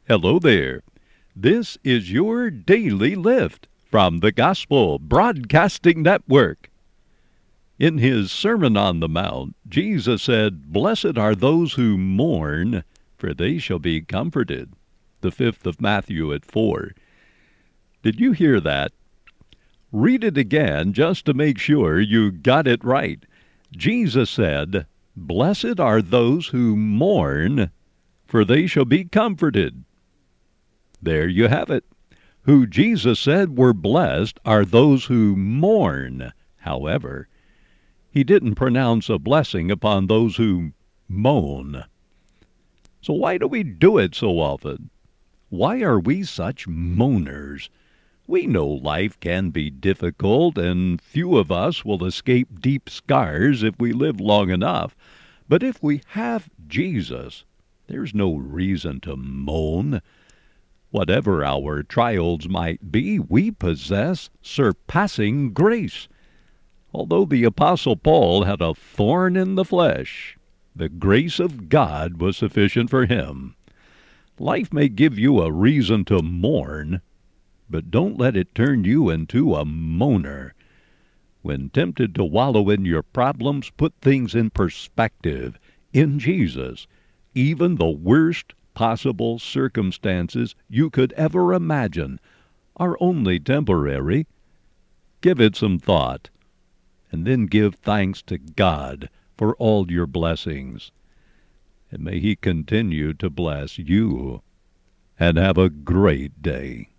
Hello there. This is your Daily Lift from the Gospel Broadcasting Network. In his Sermon on the Mount, Jesus said, "Blessed are those who mourn, for they shall be comforted." The 5th of Matthew at 4. Did you hear that? Read it again just to make sure you got it right. Jesus said, "Blessed are those who mourn, for they shall be comforted." There you have it. Who Jesus said were blessed are those who mourn. However, he didn't pronounce a blessing upon those who moan. So why do we do it so often? Why are we such moaners? We know life can be difficult, and few of us will escape deep scars if we live long enough. But if we have Jesus, there's no reason to moan. Whatever our trials might be, we possess surpassing grace. Although the Apostle Paul had a thorn in the flesh, the grace of God was sufficient for him. Life may give you a reason to mourn, but don't let it turn you into a moaner. When tempted to wallow in your problems, put things in perspective. In Jesus, even the worst possible circumstances you could ever imagine are only temporary. Give it some thought, and then give thanks to God for all your blessings. And may He continue to bless you. And have a great day.